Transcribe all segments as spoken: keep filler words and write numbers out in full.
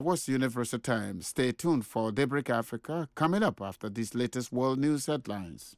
What's the Universal Times? Stay tuned for Daybreak Africa coming up after these latest world news headlines.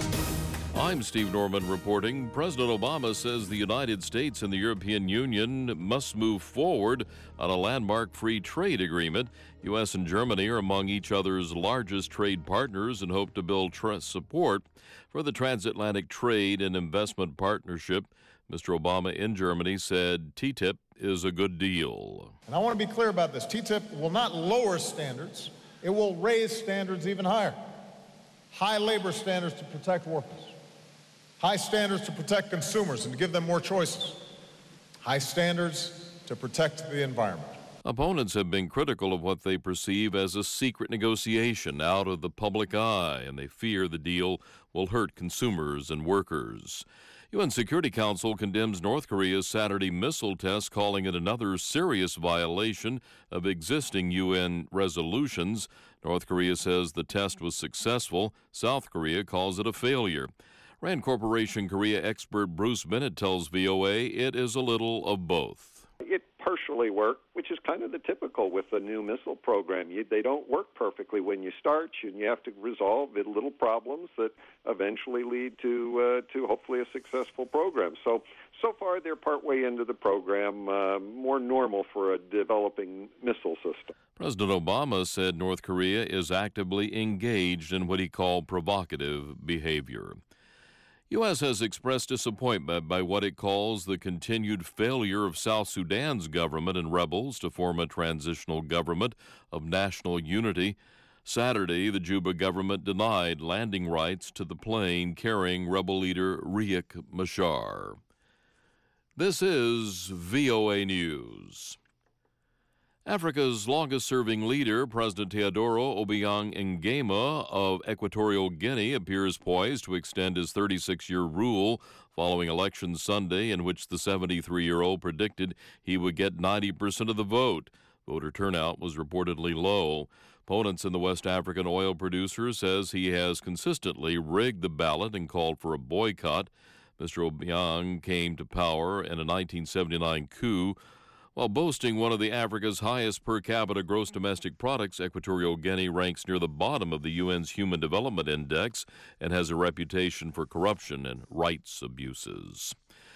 I'm Steve Norman reporting. President Obama says the United States and the European Union must move forward on a landmark free trade agreement. U S and Germany are among each other's largest trade partners and hope to build trust support for the transatlantic trade and investment partnership. Mister Obama in Germany said T T I P is a good deal. And I want to be clear about this. T T I P will not lower standards. It will raise standards even higher. High labor standards to protect workers. High standards to protect consumers and to give them more choices. High standards to protect the environment. Opponents have been critical of what they perceive as a secret negotiation out of the public eye, and they fear the deal will hurt consumers and workers. U N Security Council condemns North Korea's Saturday missile test, calling it another serious violation of existing U N resolutions. North Korea says the test was successful. South Korea calls it a failure. Rand Corporation Korea expert Bruce Bennett tells V O A it is a little of both. It partially worked, which is kind of the typical with the new missile program. You, they don't work perfectly when you start, and you have to resolve the little problems that eventually lead to uh, to hopefully a successful program. So, so far they're partway into the program, uh, more normal for a developing missile system. President Obama said North Korea is actively engaged in what he called provocative behavior. U S has expressed disappointment by what it calls the continued failure of South Sudan's government and rebels to form a transitional government of national unity. Saturday, the Juba government denied landing rights to the plane carrying rebel leader Riek Machar. This is V O A News. Africa's longest-serving leader, President Teodoro Obiang Nguema of Equatorial Guinea, appears poised to extend his thirty-six-year rule following Election Sunday, in which the seventy-three-year-old predicted he would get ninety percent of the vote. Voter turnout was reportedly low. Opponents in the West African oil producer says he has consistently rigged the ballot and called for a boycott. Mister Obiang came to power in a nineteen seventy-nine coup. While boasting one of the Africa's highest per capita gross domestic products, Equatorial Guinea ranks near the bottom of the U N's Human Development Index and has a reputation for corruption and rights abuses.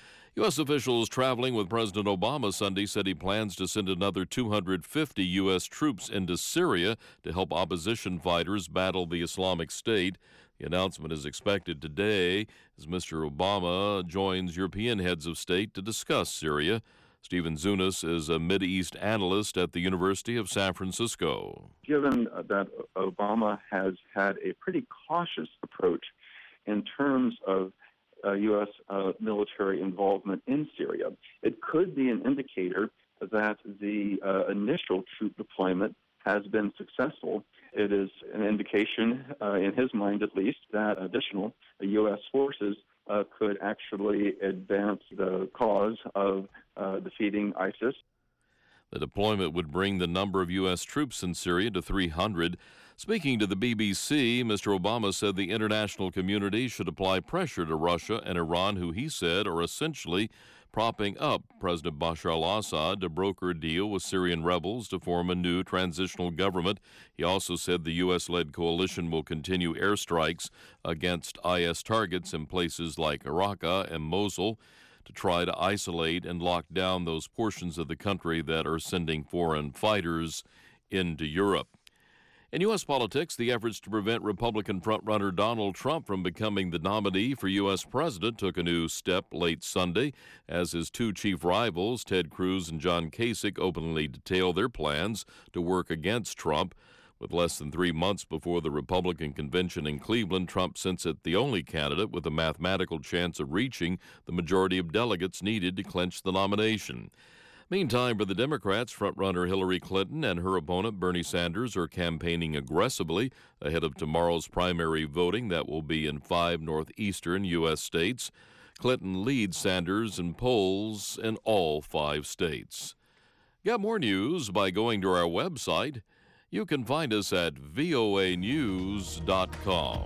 U S officials traveling with President Obama Sunday said he plans to send another two hundred fifty U S troops into Syria to help opposition fighters battle the Islamic State. The announcement is expected today as Mister Obama joins European heads of state to discuss Syria. Stephen Zunas is a Mideast analyst at the University of San Francisco. Given that Obama has had a pretty cautious approach in terms of uh, U S uh, military involvement in Syria, it could be an indicator that the uh, initial troop deployment has been successful. It is an indication, uh, in his mind at least, that additional U S forces Uh, could actually advance the cause of uh, defeating ISIS. The deployment would bring the number of U S troops in Syria to three hundred. Speaking to the B B C, Mister Obama said the international community should apply pressure to Russia and Iran, who he said are essentially propping up President Bashar al-Assad to broker a deal with Syrian rebels to form a new transitional government. He also said the U S-led coalition will continue airstrikes against I S targets in places like Raqqa and Mosul to try to isolate and lock down those portions of the country that are sending foreign fighters into Europe. In U S politics, the efforts to prevent Republican frontrunner Donald Trump from becoming the nominee for U S president took a new step late Sunday as his two chief rivals, Ted Cruz and John Kasich, openly detailed their plans to work against Trump. With less than three months before the Republican convention in Cleveland, Trump since it the only candidate with a mathematical chance of reaching the majority of delegates needed to clinch the nomination. Meantime, for the Democrats, frontrunner Hillary Clinton and her opponent Bernie Sanders are campaigning aggressively ahead of tomorrow's primary voting that will be in five northeastern U S states. Clinton leads Sanders in polls in all five states. Get more news by going to our website. You can find us at V O A news dot com.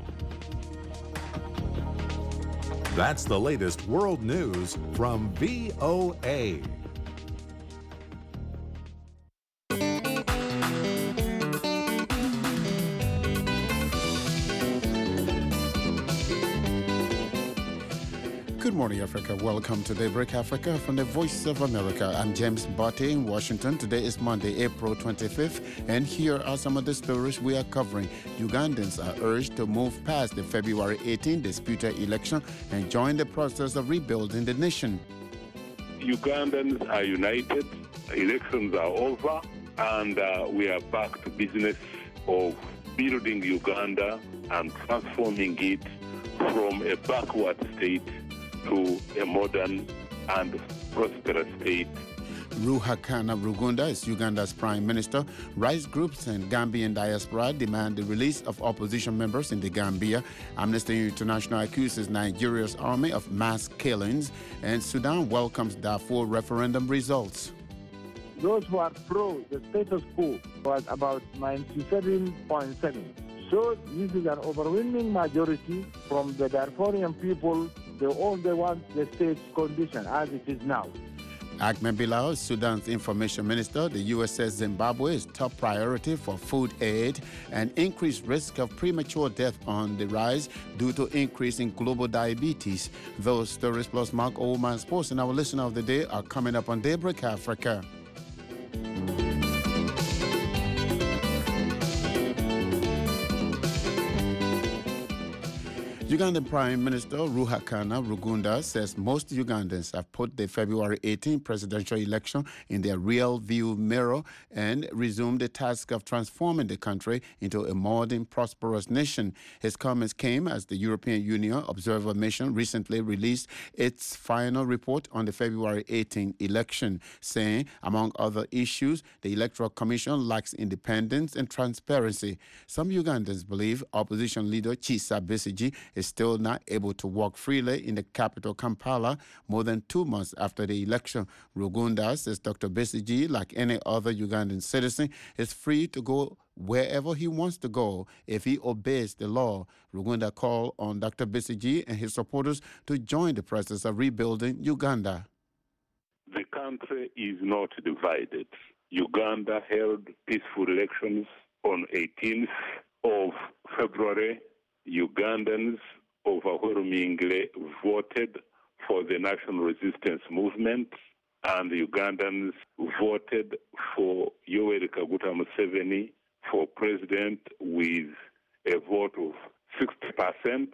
That's the latest world news from V O A. Good morning, Africa. Welcome to Daybreak Africa from the Voice of America. I'm James Botte in Washington. Today is Monday, April twenty-fifth, and here are some of the stories we are covering. Ugandans are urged to move past the February eighteenth disputed election and join the process of rebuilding the nation. Ugandans are united, elections are over, and uh, we are back to business of building Uganda and transforming it from a backward state to a modern and prosperous state. Ruhakana Rugunda is Uganda's prime minister. Rights groups and Gambian diaspora demand the release of opposition members in the Gambia. Amnesty International accuses Nigeria's army of mass killings, and Sudan welcomes Darfur referendum results. Those who are pro the status quo was about ninety-seven point seven. So this is an overwhelming majority from the Darfurian people. They all they want the state's condition as it is now. Ahmed Bilal, Sudan's information minister, the U S says Zimbabwe is top priority for food aid, and increased risk of premature death on the rise due to increase in global diabetes. Those stories plus Mark Oldman Sports and our listener of the day are coming up on Daybreak Africa. Ugandan Prime Minister Ruhakana Rugunda says most Ugandans have put the February eighteenth presidential election in their real view mirror and resumed the task of transforming the country into a modern, prosperous nation. His comments came as the European Union Observer Mission recently released its final report on the February eighteenth election, saying, among other issues, the Electoral Commission lacks independence and transparency. Some Ugandans believe opposition leader Kizza Besigye is still not able to walk freely in the capital, Kampala, more than two months after the election. Rugunda says Doctor Besigye, like any other Ugandan citizen, is free to go wherever he wants to go if he obeys the law. Rugunda called on Doctor Besigye and his supporters to join the process of rebuilding Uganda. The country is not divided. Uganda held peaceful elections on eighteenth of February. Ugandans overwhelmingly voted for the National Resistance Movement, and Ugandans voted for Yoweri Kaguta Museveni for president with a vote of sixty percent.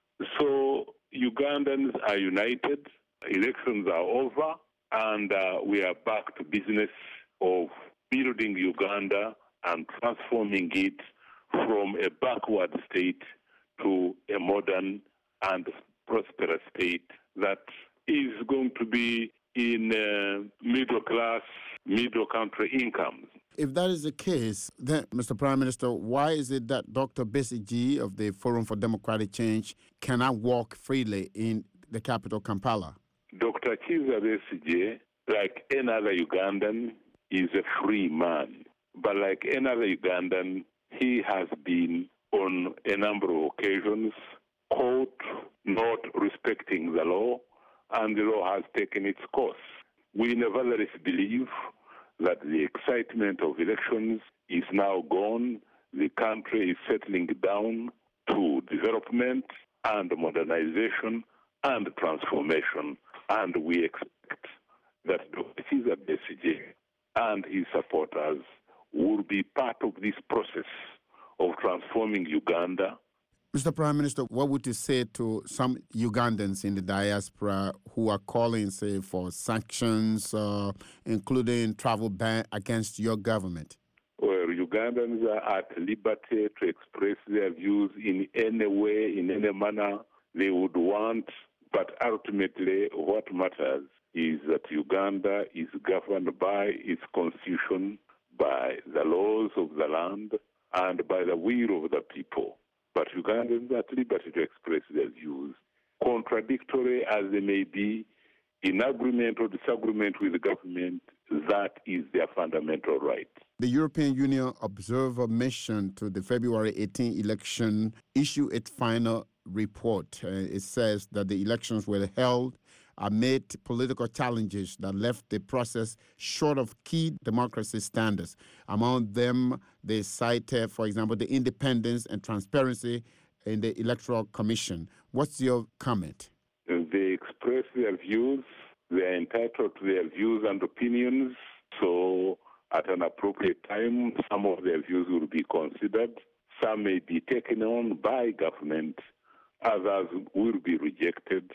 So Ugandans are united, elections are over, and uh, we are back to business of building Uganda and transforming it from a backward state to a modern and prosperous state that is going to be in uh, middle class, middle country incomes. If that is the case, then, Mister Prime Minister, why is it that Doctor Besigye of the Forum for Democratic Change cannot walk freely in the capital, Kampala? Doctor Kizza Besigye, like any other Ugandan, is a free man. But like any other Ugandan, he has been on a number of occasions caught not respecting the law, and the law has taken its course. We nevertheless believe that the excitement of elections is now gone. The country is settling down to development and modernization and transformation, and we expect that Doctor Kizza Besigye and his supporters will be part of this process of transforming Uganda. Mister Prime Minister, what would you say to some Ugandans in the diaspora who are calling, say, for sanctions, uh, including travel ban against your government? Well, Ugandans are at liberty to express their views in any way, in any manner they would want, but ultimately what matters is that Uganda is governed by its constitution, by the laws of the land, and by the will of the people. But Ugandans are at liberty to express their views, contradictory as they may be, in agreement or disagreement with the government. That is their fundamental right. The European Union Observer Mission to the February eighteenth election issued its final report. Uh, it says that the elections were held amid political challenges that left the process short of key democracy standards. Among them, they cited, for example, the independence and transparency in the Electoral Commission. What's your comment? They expressed their views. They're entitled to their views and opinions. So at an appropriate time, some of their views will be considered. Some may be taken on by government. Others will be rejected.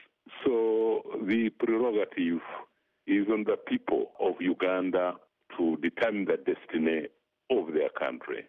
So the prerogative is on the people of Uganda to determine the destiny of their country.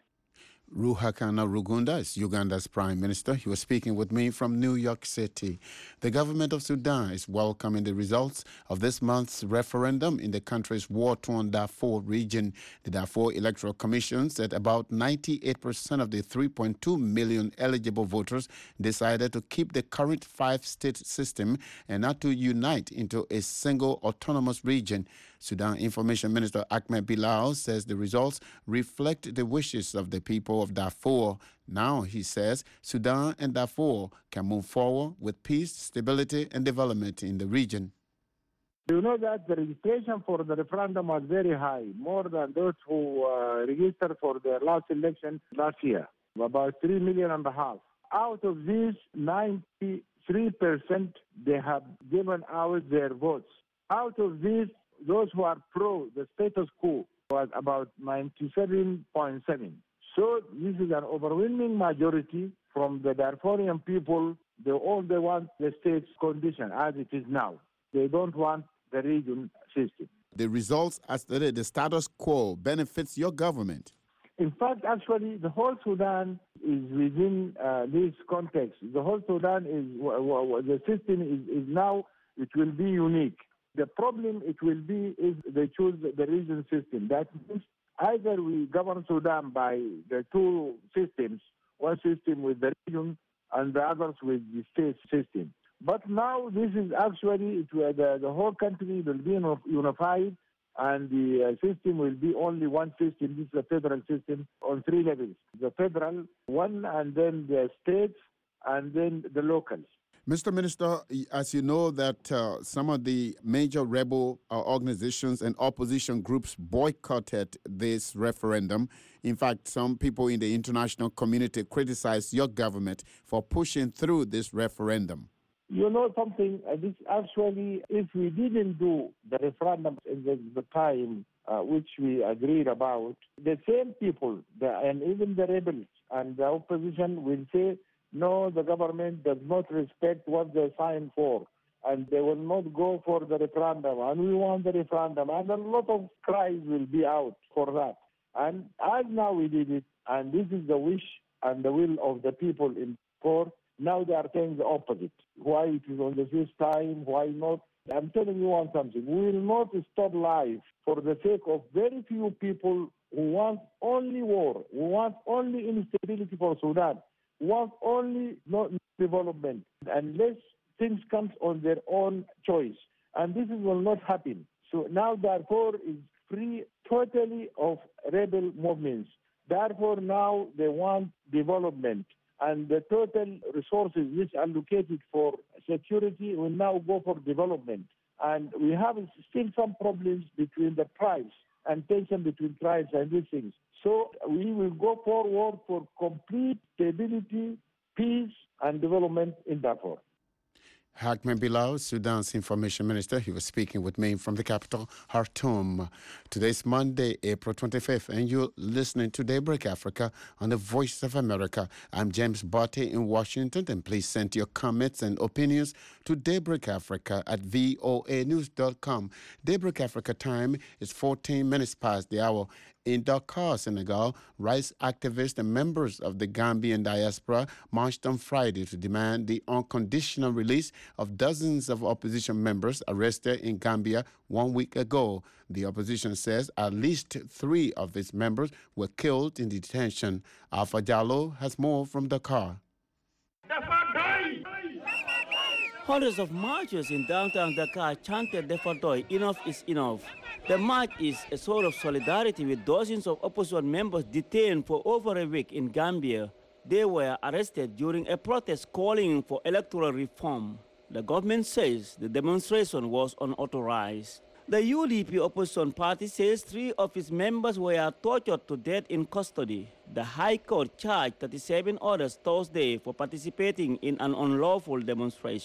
Ruhakana Rugunda is Uganda's prime minister. He was speaking with me from New York City. The government of Sudan is welcoming the results of this month's referendum in the country's war-torn Darfur region. The Darfur Electoral Commission said about ninety-eight percent of the three point two million eligible voters decided to keep the current five-state system and not to unite into a single autonomous region. Sudan Information Minister Ahmed Bilal says the results reflect the wishes of the people of Darfur. Now, he says, Sudan and Darfur can move forward with peace, stability, and development in the region. You know that the registration for the referendum was very high, more than those who uh, registered for the last election last year, about three million and a half. Out of these, ninety-three percent they have given out their votes. Out of these, those who are pro the status quo was about ninety-seven point seven. So this is an overwhelming majority from the Darfurian people. They all they want the state's condition as it is now. They don't want the region system. The results as the, the status quo benefits your government. In fact, actually, the whole Sudan is within uh, this context. The whole Sudan is the system is, is now it will be unique. The problem it will be is they choose the region system. That means either we govern Sudan by the two systems, one system with the region and the others with the state system. But now this is actually, it, uh, the, the whole country will be unified and the uh, system will be only one system. This is a federal system on three levels. The federal one and then the states and then the locals. Mister Minister, as you know that uh, some of the major rebel uh, organizations and opposition groups boycotted this referendum. In fact, some people in the international community criticized your government for pushing through this referendum. You know something, uh, this actually, if we didn't do the referendum in the, the time uh, which we agreed about, the same people, the, and even the rebels and the opposition will say, no, the government does not respect what they signed for, and they will not go for the referendum, and we want the referendum, and a lot of cries will be out for that. And as now we did it, and this is the wish and the will of the people in court, now they are saying the opposite. Why it is on the fifth time, why not? I'm telling you one something. We will not stop life for the sake of very few people who want only war, who want only instability for Sudan, who want only no development, unless things come on their own choice. And this will not happen. So now Darfur is free totally of rebel movements. Therefore now they want development. And the total resources which are allocated for security will now go for development. And we have still some problems between the tribes and tension between tribes and these things. So we will go forward for complete stability, peace, and development in Darfur. Ahmed Bilal, Sudan's information minister, he was speaking with me from the capital, Khartoum. Today's Monday, April twenty-fifth, and you're listening to Daybreak Africa on the Voice of America. I'm James Botte in Washington, and please send your comments and opinions to Daybreak Africa at voa news dot com. Daybreak Africa time is fourteen minutes past the hour. In Dakar, Senegal, rights activists and members of the Gambian diaspora marched on Friday to demand the unconditional release of dozens of opposition members arrested in Gambia one week ago. The opposition says at least three of its members were killed in detention. Alpha Diallo has more from Dakar. Hundreds of marchers in downtown Dakar chanted Defadoy, enough is enough. The march is a sort of solidarity with dozens of opposition members detained for over a week in Gambia. They were arrested during a protest calling for electoral reform. The government says the demonstration was unauthorized. The U D P opposition party says three of its members were tortured to death in custody. The High Court charged thirty-seven others Thursday for participating in an unlawful demonstration.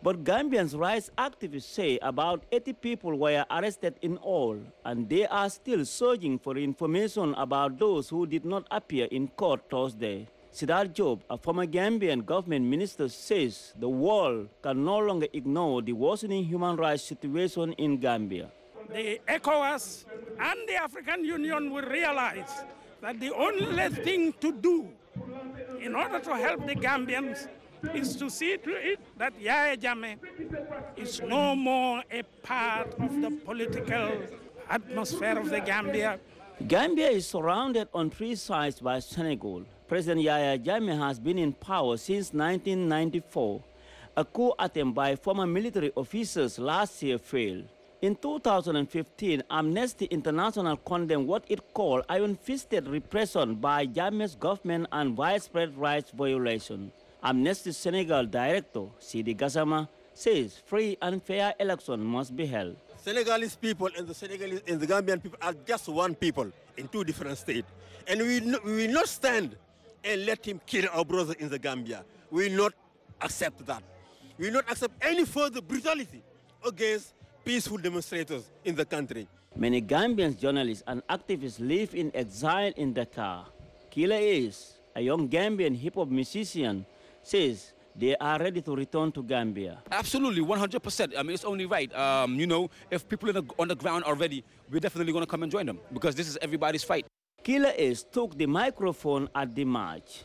But Gambian rights activists say about eighty people were arrested in all, and they are still searching for information about those who did not appear in court Thursday. Sidar Job, a former Gambian government minister, says the world can no longer ignore the worsening human rights situation in Gambia. The ECOWAS and the African Union will realize that the only thing to do in order to help the Gambians is to see to it that Yahya Jammeh is no more a part of the political atmosphere of the Gambia. Gambia is surrounded on three sides by Senegal. President Yahya Jammeh has been in power since nineteen ninety-four. A coup attempt by former military officers last year failed. In two thousand fifteen, Amnesty International condemned what it called iron-fisted repression by Jammeh's government and widespread rights violation. Amnesty Senegal Director Sidi Gassama says free and fair elections must be held. Senegalese people and the Senegalese and the Gambian people are just one people in two different states. And we, no, we will not stand and let him kill our brothers in the Gambia. We will not accept that. We will not accept any further brutality against peaceful demonstrators in the country. Many Gambian journalists and activists live in exile in Dakar. Killer Ace, a young Gambian hip-hop musician, says they are ready to return to Gambia. Absolutely, one hundred percent. I mean, it's only right. Um, you know, if people in the, on the ground are ready, we're definitely going to come and join them because this is everybody's fight. Killer Ace took the microphone at the march.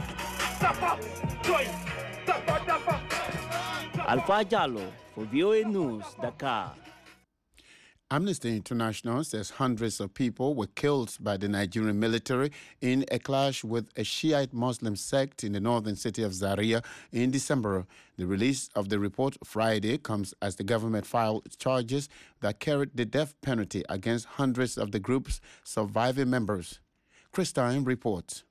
Alpha Jallo for V O A News, Dakar. Amnesty International says hundreds of people were killed by the Nigerian military in a clash with a Shiite Muslim sect in the northern city of Zaria in December. The release of the report Friday comes as the government filed charges that carried the death penalty against hundreds of the group's surviving members. Christine reports.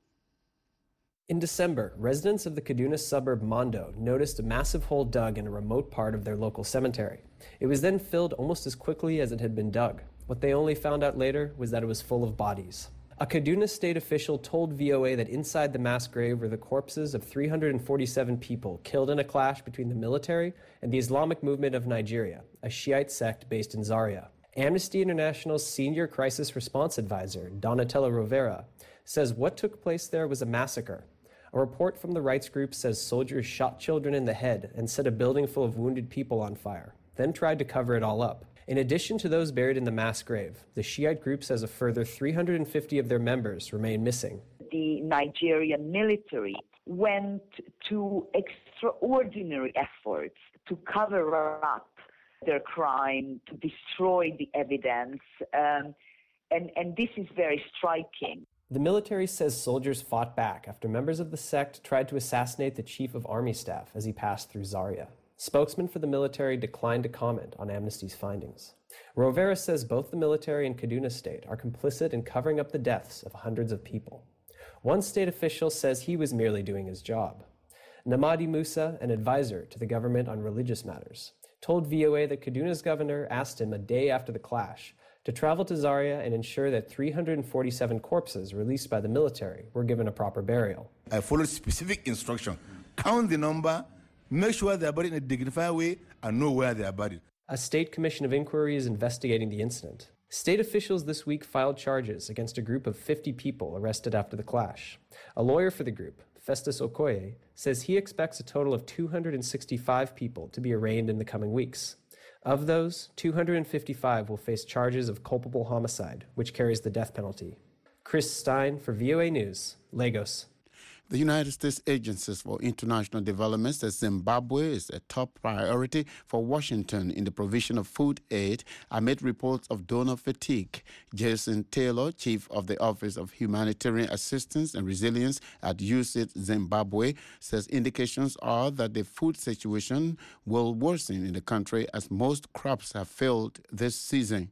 In December, residents of the Kaduna suburb Mondo noticed a massive hole dug in a remote part of their local cemetery. It was then filled almost as quickly as it had been dug. What they only found out later was that it was full of bodies. A Kaduna state official told V O A that inside the mass grave were the corpses of three hundred forty-seven people killed in a clash between the military and the Islamic Movement of Nigeria, a Shiite sect based in Zaria. Amnesty International's senior crisis response advisor, Donatella Rovera, says what took place there was a massacre. A report from the rights group says soldiers shot children in the head and set a building full of wounded people on fire, then tried to cover it all up. In addition to those buried in the mass grave, the Shiite group says a further three hundred fifty of their members remain missing. The Nigerian military went to extraordinary efforts to cover up their crime, to destroy the evidence, um, and, and this is very striking. The military says soldiers fought back after members of the sect tried to assassinate the chief of army staff as he passed through Zaria. Spokesman for the military declined to comment on Amnesty's findings. Rovera says both the military and Kaduna State are complicit in covering up the deaths of hundreds of people. One state official says he was merely doing his job. Namadi Musa, an advisor to the government on religious matters, told V O A that Kaduna's governor asked him a day after the clash to travel to Zaria and ensure that three hundred forty-seven corpses released by the military were given a proper burial. I followed specific instruction. Count the number, make sure they are buried in a dignified way, and know where they are buried. A state commission of inquiry is investigating the incident. State officials this week filed charges against a group of fifty people arrested after the clash. A lawyer for the group, Festus Okoye, says he expects a total of two hundred sixty-five people to be arraigned in the coming weeks. Of those, two hundred fifty-five will face charges of culpable homicide, which carries the death penalty. Chris Stein for V O A News, Lagos. The United States Agencies for International Development says Zimbabwe is a top priority for Washington in the provision of food aid amid reports of donor fatigue. Jason Taylor, Chief of the Office of Humanitarian Assistance and Resilience at U S A I D Zimbabwe, says indications are that the food situation will worsen in the country as most crops have failed this season.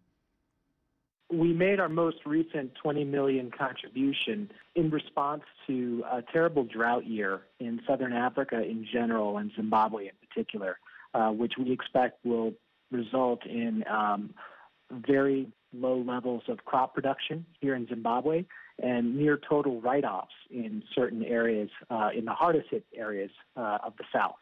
We made our most recent twenty million dollars contribution in response to a terrible drought year in southern Africa in general and Zimbabwe in particular, uh, which we expect will result in um, very low levels of crop production here in Zimbabwe and near total write-offs in certain areas, uh, in the hardest hit areas uh, of the South.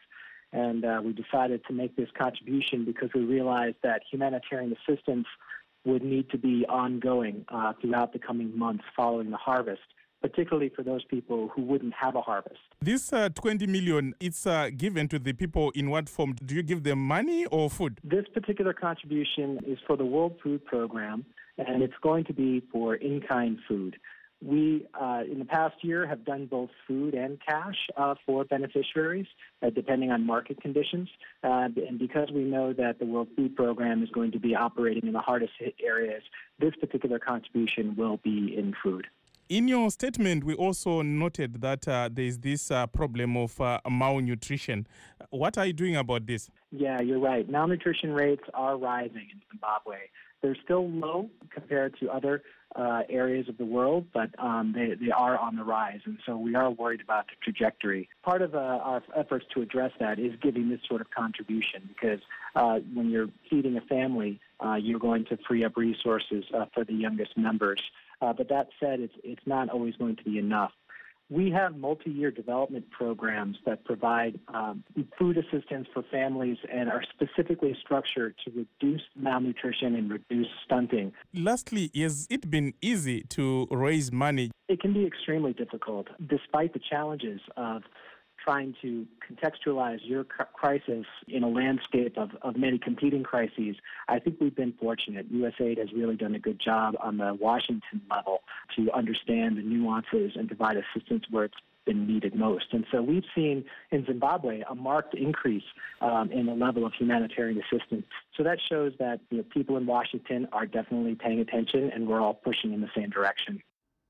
And uh, we decided to make this contribution because we realized that humanitarian assistance would need to be ongoing uh, throughout the coming months following the harvest, particularly for those people who wouldn't have a harvest. This uh, twenty million, it's uh, given to the people in what form? Do you give them money or food? This particular contribution is for the World Food Program, and it's going to be for in-kind food. We, uh, in the past year, have done both food and cash uh, for beneficiaries, uh, depending on market conditions. Uh, and because we know that the World Food Program is going to be operating in the hardest hit areas, this particular contribution will be in food. In your statement, we also noted that uh, there is this uh, problem of uh, malnutrition. What are you doing about this? Yeah, you're right. Malnutrition rates are rising in Zimbabwe. They're still low compared to other uh, areas of the world, but um, they, they are on the rise, and so we are worried about the trajectory. Part of uh, our efforts to address that is giving this sort of contribution, because uh, when you're feeding a family, uh, you're going to free up resources uh, for the youngest members. Uh, but that said, it's, it's not always going to be enough. We have multi-year development programs that provide um, food assistance for families and are specifically structured to reduce malnutrition and reduce stunting. Lastly, has it been easy to raise money? It can be extremely difficult, despite the challenges of trying to contextualize your crisis in a landscape of, of many competing crises. I think we've been fortunate. U S A I D has really done a good job on the Washington level to understand the nuances and provide assistance where it's been needed most. And so we've seen in Zimbabwe a marked increase um, in the level of humanitarian assistance. So that shows that, you know, people in Washington are definitely paying attention, and we're all pushing in the same direction.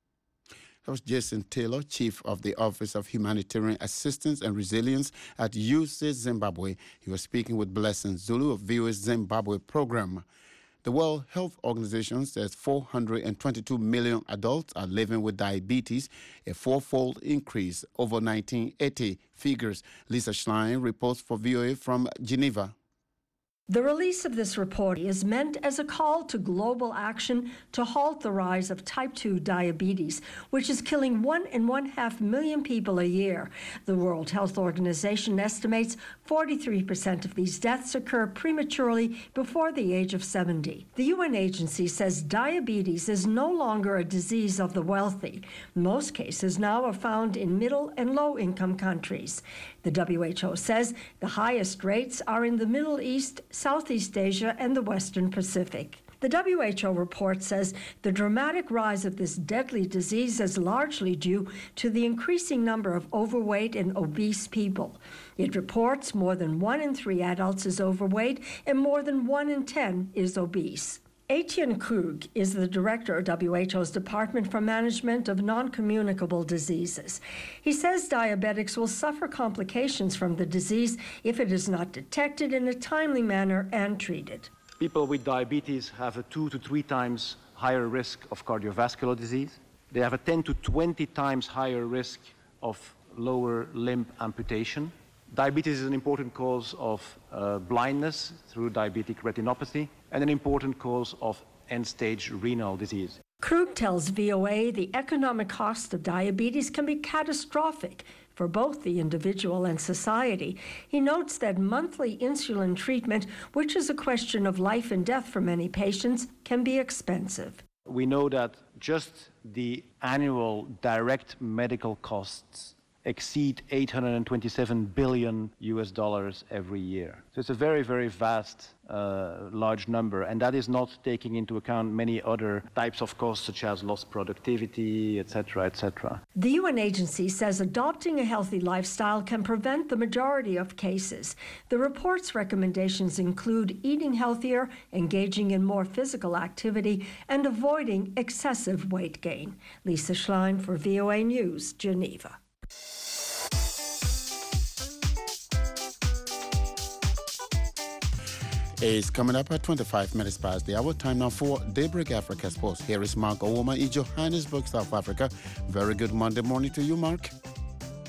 That was Jason Taylor, Chief of the Office of Humanitarian Assistance and Resilience at U S A I D Zimbabwe. He was speaking with Blessing Zulu of V O A's Zimbabwe program. The World Health Organization says four hundred twenty-two million adults are living with diabetes, a fourfold increase over nineteen eighty figures. Lisa Schlein reports for V O A from Geneva. The release of this report is meant as a call to global action to halt the rise of type two diabetes, which is killing one and one half million people a year. The World Health Organization estimates forty-three percent of these deaths occur prematurely before the age of seventy. The U N agency says diabetes is no longer a disease of the wealthy. Most cases now are found in middle and low-income countries. The W H O says the highest rates are in the Middle East, Southeast Asia, and the Western Pacific. The W H O report says the dramatic rise of this deadly disease is largely due to the increasing number of overweight and obese people. It reports more than one in three adults is overweight and more than one in ten is obese. Etienne Krug is the director of W H O's Department for Management of Non-Communicable Diseases. He says diabetics will suffer complications from the disease if it is not detected in a timely manner and treated. People with diabetes have a two to three times higher risk of cardiovascular disease. They have a ten to twenty times higher risk of lower limb amputation. Diabetes is an important cause of uh, blindness through diabetic retinopathy and an important cause of end-stage renal disease. Krug tells V O A the economic cost of diabetes can be catastrophic for both the individual and society. He notes that monthly insulin treatment, which is a question of life and death for many patients, can be expensive. We know that just the annual direct medical costs exceed eight hundred twenty-seven billion U S dollars every year. So it's a very, very vast, uh, large number, and that is not taking into account many other types of costs, such as lost productivity, et cetera, et cetera. The U N agency says adopting a healthy lifestyle can prevent the majority of cases. The report's recommendations include eating healthier, engaging in more physical activity, and avoiding excessive weight gain. Lisa Schlein for V O A News, Geneva. It's coming up at twenty-five minutes past the hour. Time now for Daybreak Africa Sports. Here is Mark Owoma in Johannesburg, South Africa. Very good Monday morning to you, Mark.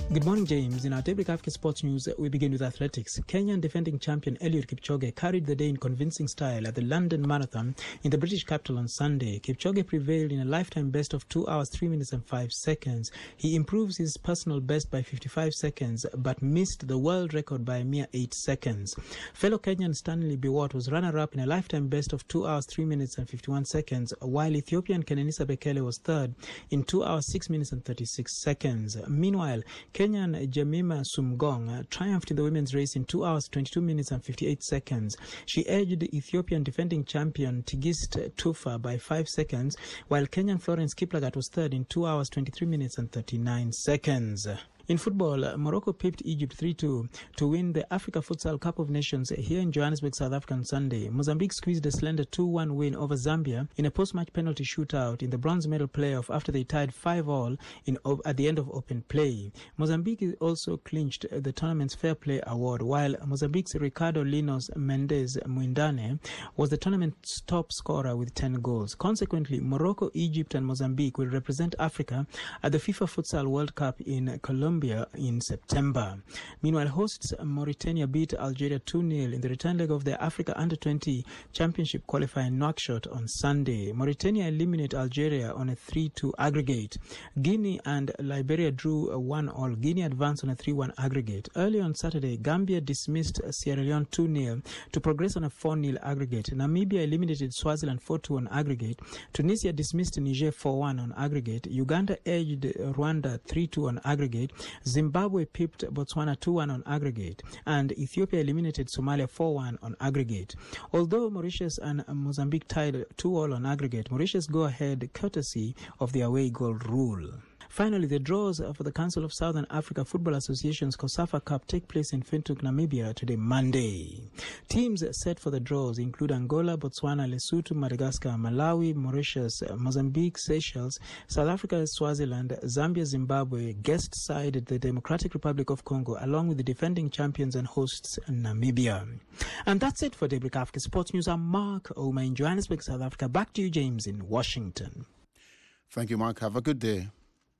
Good morning, James. In our Daybreak Africa Sports News, we begin with athletics. Kenyan defending champion Eliud Kipchoge carried the day in convincing style at the London Marathon in the British capital on Sunday. Kipchoge prevailed in a lifetime best of two hours, three minutes and five seconds. He improves his personal best by fifty-five seconds, but missed the world record by a mere eight seconds. Fellow Kenyan Stanley Biwott was runner-up in a lifetime best of two hours, three minutes and fifty-one seconds, while Ethiopian Kenenisa Bekele was third in two hours, six minutes and thirty-six seconds. Meanwhile, Kenyan Jemima Sumgong triumphed in the women's race in two hours, twenty-two minutes and fifty-eight seconds. She edged Ethiopian defending champion Tigist Tufa by five seconds, while Kenyan Florence Kiplagat was third in two hours, twenty-three minutes and thirty-nine seconds. In football, Morocco pipped Egypt three two to win the Africa Futsal Cup of Nations here in Johannesburg, South Africa on Sunday. Mozambique squeezed a slender two one win over Zambia in a post-match penalty shootout in the bronze medal playoff after they tied five all in, at the end of open play. Mozambique also clinched the tournament's Fair Play Award, while Mozambique's Ricardo Linos Mendes Muindane was the tournament's top scorer with ten goals. Consequently, Morocco, Egypt and Mozambique will represent Africa at the FIFA Futsal World Cup in Colombia in September. Meanwhile, hosts Mauritania beat Algeria two nil in the return leg of the Africa Under twenty Championship qualifier in Nouakchott on Sunday. Mauritania eliminated Algeria on a three two aggregate. Guinea and Liberia drew a one all. Guinea advanced on a three one aggregate. Early on Saturday, Gambia dismissed Sierra Leone two nil to progress on a four nil aggregate. Namibia eliminated Swaziland four two on aggregate. Tunisia dismissed Niger four one on aggregate. Uganda edged Rwanda three two on aggregate. Zimbabwe pipped Botswana two one on aggregate, and Ethiopia eliminated Somalia four one on aggregate. Although Mauritius and Mozambique tied two all on aggregate, Mauritius go ahead courtesy of the away goal rule. Finally, the draws for the Council of Southern Africa Football Association's COSAFA Cup take place in Windhoek, Namibia today, Monday. Teams set for the draws include Angola, Botswana, Lesotho, Madagascar, Malawi, Mauritius, Mozambique, Seychelles, South Africa, Swaziland, Zambia, Zimbabwe, guest side the Democratic Republic of Congo, along with the defending champions and hosts Namibia. And that's it for Daybreak Africa Sports News. I'm Mark Ouma in Johannesburg, South Africa. Back to you, James, in Washington. Thank you, Mark. Have a good day.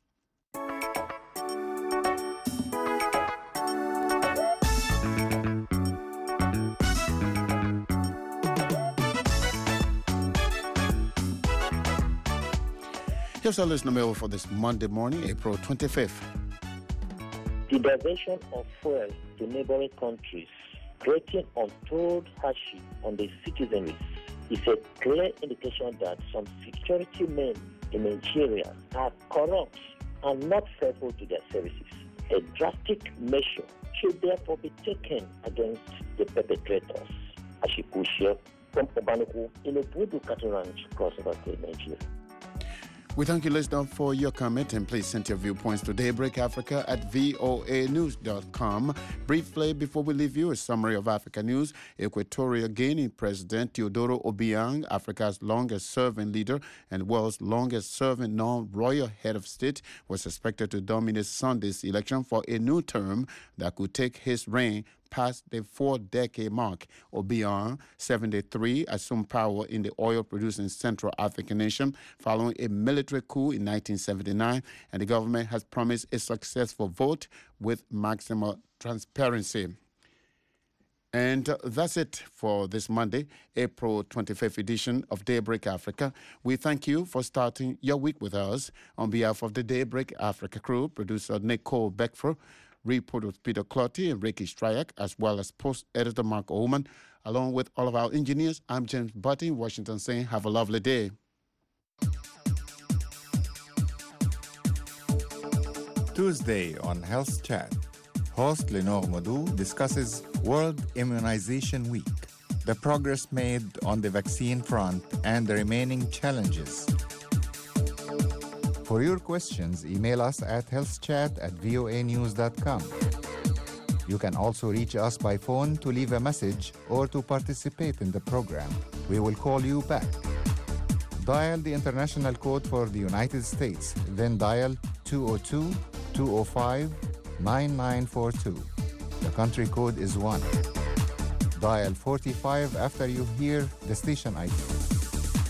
Here's our listener mail for this Monday morning, April twenty-fifth. The diversion of fuel to neighboring countries, creating untold hardship on the citizenry, is a clear indication that some security men in Nigeria are corrupt and not faithful to their services. A drastic measure should therefore be taken against the perpetrators. Ashikushia from Obanuku in a Voodoo cattle ranch across Nigeria. We thank you, listener, for your comment, and please send your viewpoints to Daybreak Africa at voa news dot com. Briefly, before we leave you, a summary of Africa news. Equatorial Guinea President Teodoro Obiang, Africa's longest-serving leader and world's longest-serving non-royal head of state, was expected to dominate Sunday's election for a new term that could take his reign past the four-decade mark. Obiang, seventy-three, assumed power in the oil-producing Central African nation following a military coup in nineteen seventy-nine, and the government has promised a successful vote with maximum transparency. And uh, that's it for this Monday, April twenty-fifth edition of Daybreak Africa. We thank you for starting your week with us. On behalf of the Daybreak Africa crew, producer Nicole Beckford, reporter Peter Clotty and Ricky Stryak, as well as post-editor Mark Ullman, along with all of our engineers. I'm James Butty in Washington saying have a lovely day. Tuesday on Health Chat, host Lenore Modou discusses World Immunization Week, the progress made on the vaccine front and the remaining challenges. For your questions, email us at healthchat at voa news dot com. You can also reach us by phone to leave a message or to participate in the program. We will call you back. Dial the international code for the United States, then dial two oh two, two oh five, nine nine four two. The country code is one. Dial forty-five after you hear the station I D.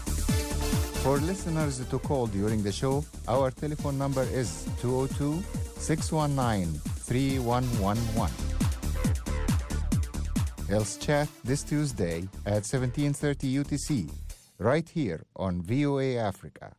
For listeners to call during the show, our telephone number is two oh two, six one nine, three one one one. Health Chat this Tuesday at seventeen thirty U T C, right here on V O A Africa.